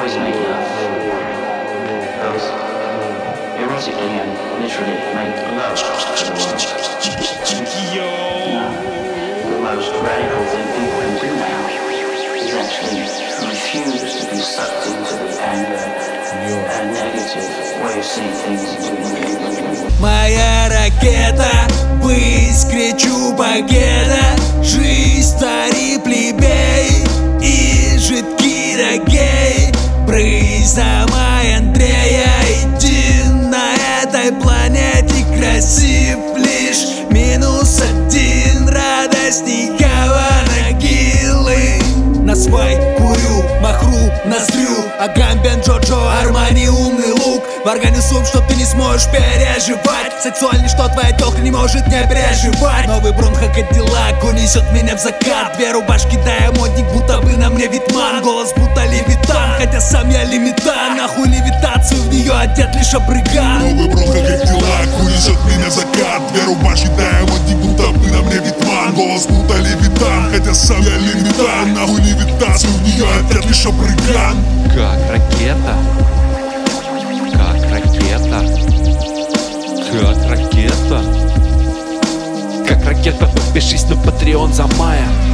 always make love. Both erotically and literally make love to the world. The most radical thing people can do now is actually refuse to be sucked into the anger and negative way of seeing things. Моя ракета, в искре чупакета, жизнь стари плебей и жидкий рогей. Брысь за май Андрея, один на этой планете красив лишь -1. Радость Никаванагилы. На свай курю, махру, ноздрю, Агамбен, Джоджо, Армани, умный лук. В организм, что ты не сможешь переживать. Сексуальный, что твоя тёлка не может не переживать. Новый бронхокадиллак унесет меня в закат. Две рубашки, да я модник, будто бы на мне Витман. Голос будто левитан, хотя сам я лимитан. Нахуй левитацию, в неё одет лишь абриган. Новый бронхокадиллак унесет меня в закат. Две рубашки, да я модник, будто бы на мне Витман. Голос будто левитан, хотя сам я лимитан. Нахуй левитацию, в неё одет лишь абриган. Как ракета, как ракета, как ракета, как ракета. Подпишись на Patreon за мая.